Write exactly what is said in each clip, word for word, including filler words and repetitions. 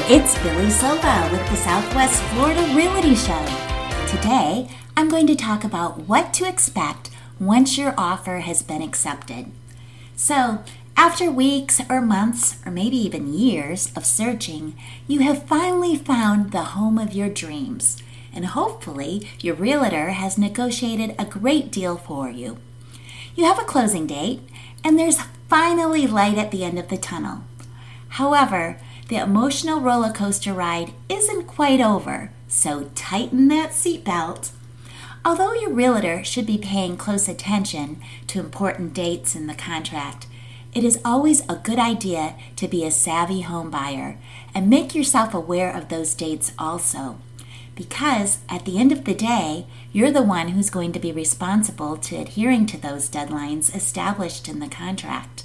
It's Billy Silva with the Southwest Florida Realty Show. Today, I'm going to talk about what to expect once your offer has been accepted. So, after weeks or months or maybe even years of searching, you have finally found the home of your dreams. And hopefully, your realtor has negotiated a great deal for you. You have a closing date, and there's finally light at the end of the tunnel. However, the emotional roller coaster ride isn't quite over, so tighten that seatbelt. Although your realtor should be paying close attention to important dates in the contract, it is always a good idea to be a savvy home buyer and make yourself aware of those dates also. Because at the end of the day, you're the one who's going to be responsible to adhering to those deadlines established in the contract.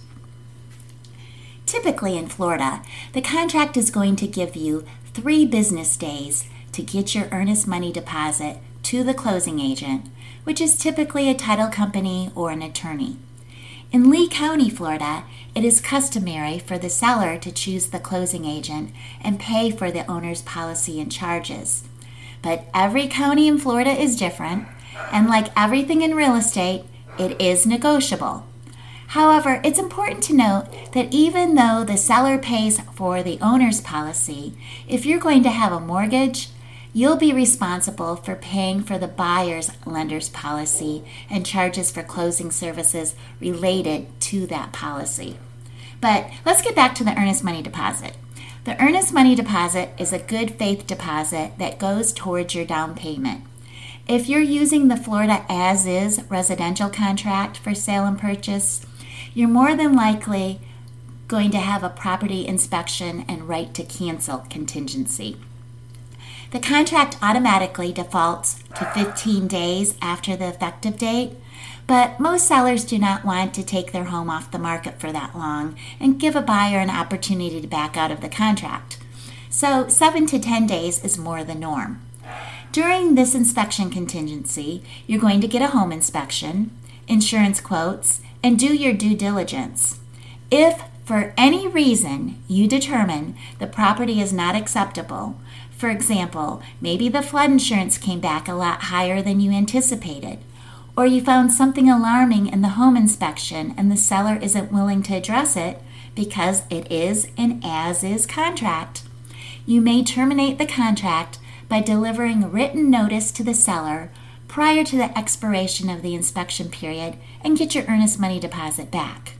Typically in Florida, the contract is going to give you three business days to get your earnest money deposit to the closing agent, which is typically a title company or an attorney. In Lee County, Florida, it is customary for the seller to choose the closing agent and pay for the owner's policy and charges. But every county in Florida is different, and like everything in real estate, it is negotiable. However, it's important to note that even though the seller pays for the owner's policy, if you're going to have a mortgage, you'll be responsible for paying for the buyer's lender's policy and charges for closing services related to that policy. But let's get back to the earnest money deposit. The earnest money deposit is a good faith deposit that goes towards your down payment. If you're using the Florida as-is residential contract for sale and purchase, you're more than likely going to have a property inspection and right to cancel contingency. The contract automatically defaults to fifteen days after the effective date, but most sellers do not want to take their home off the market for that long and give a buyer an opportunity to back out of the contract. So seven to ten days is more the norm. During this inspection contingency, you're going to get a home inspection, insurance quotes, and do your due diligence. If for any reason you determine the property is not acceptable, for example, maybe the flood insurance came back a lot higher than you anticipated, or you found something alarming in the home inspection and the seller isn't willing to address it because it is an as-is contract, you may terminate the contract by delivering written notice to the seller prior to the expiration of the inspection period and get your earnest money deposit back.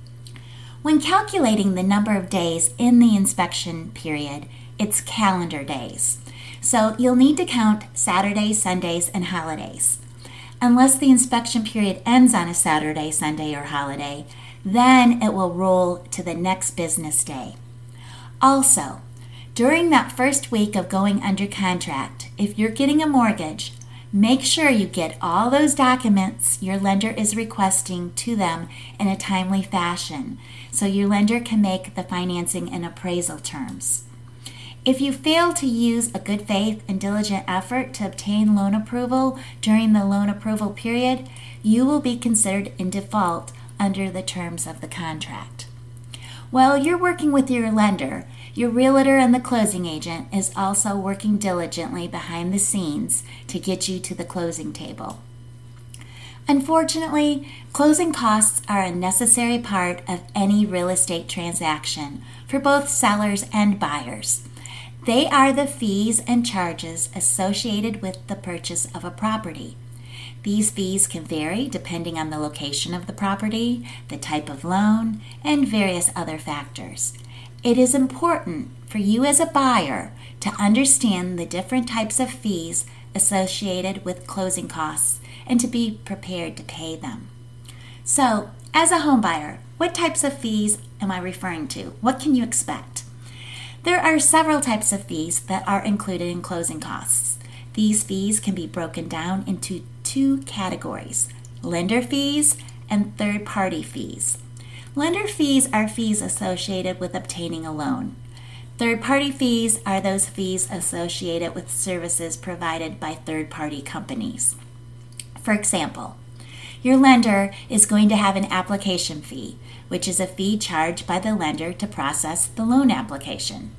When calculating the number of days in the inspection period, it's calendar days. So you'll need to count Saturdays, Sundays, and holidays. Unless the inspection period ends on a Saturday, Sunday, or holiday, then it will roll to the next business day. Also, during that first week of going under contract, if you're getting a mortgage, make sure you get all those documents your lender is requesting to them in a timely fashion so your lender can make the financing and appraisal terms. If you fail to use a good faith and diligent effort to obtain loan approval during the loan approval period, you will be considered in default under the terms of the contract. While you're working with your lender, your realtor and the closing agent is also working diligently behind the scenes to get you to the closing table. Unfortunately, closing costs are a necessary part of any real estate transaction for both sellers and buyers. They are the fees and charges associated with the purchase of a property. These fees can vary depending on the location of the property, the type of loan, and various other factors. It is important for you as a buyer to understand the different types of fees associated with closing costs and to be prepared to pay them. So, as a home buyer, what types of fees am I referring to? What can you expect? There are several types of fees that are included in closing costs. These fees can be broken down into two categories: lender fees and third-party fees. Lender fees are fees associated with obtaining a loan. Third-party fees are those fees associated with services provided by third-party companies. For example, your lender is going to have an application fee, which is a fee charged by the lender to process the loan application.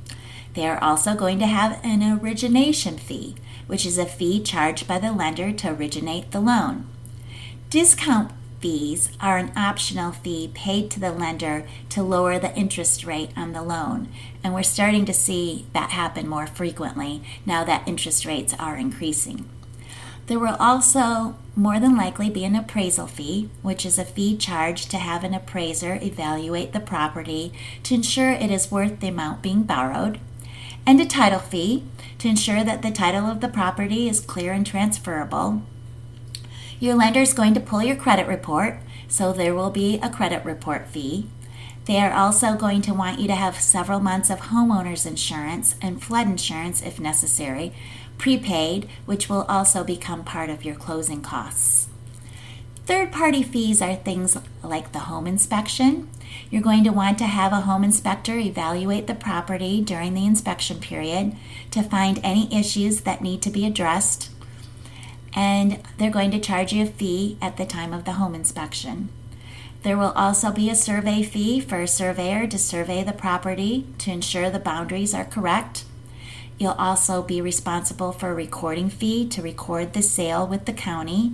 They are also going to have an origination fee, which is a fee charged by the lender to originate the loan. Discount fees are an optional fee paid to the lender to lower the interest rate on the loan, and we're starting to see that happen more frequently now that interest rates are increasing. There will also more than likely be an appraisal fee, which is a fee charged to have an appraiser evaluate the property to ensure it is worth the amount being borrowed, and a title fee to ensure that the title of the property is clear and transferable. Your lender is going to pull your credit report, so there will be a credit report fee. They are also going to want you to have several months of homeowners insurance and flood insurance if necessary, prepaid, which will also become part of your closing costs. Third-party fees are things like the home inspection. You're going to want to have a home inspector evaluate the property during the inspection period to find any issues that need to be addressed, and they're going to charge you a fee at the time of the home inspection. There will also be a survey fee for a surveyor to survey the property to ensure the boundaries are correct. You'll also be responsible for a recording fee to record the sale with the county.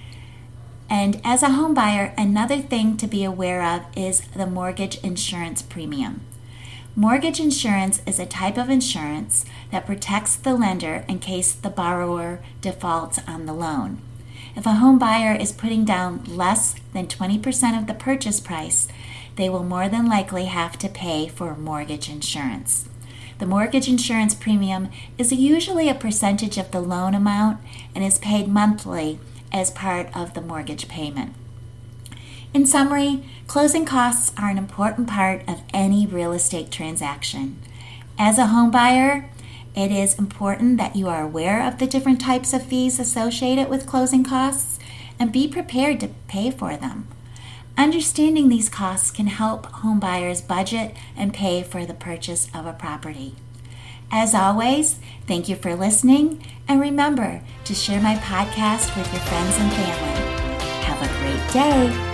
And as a home buyer, another thing to be aware of is the mortgage insurance premium. Mortgage insurance is a type of insurance that protects the lender in case the borrower defaults on the loan. If a home buyer is putting down less than twenty percent of the purchase price, they will more than likely have to pay for mortgage insurance. The mortgage insurance premium is usually a percentage of the loan amount and is paid monthly as part of the mortgage payment. In summary, closing costs are an important part of any real estate transaction. As a home buyer, it is important that you are aware of the different types of fees associated with closing costs and be prepared to pay for them. Understanding these costs can help home buyers budget and pay for the purchase of a property. As always, thank you for listening, and remember to share my podcast with your friends and family. Have a great day.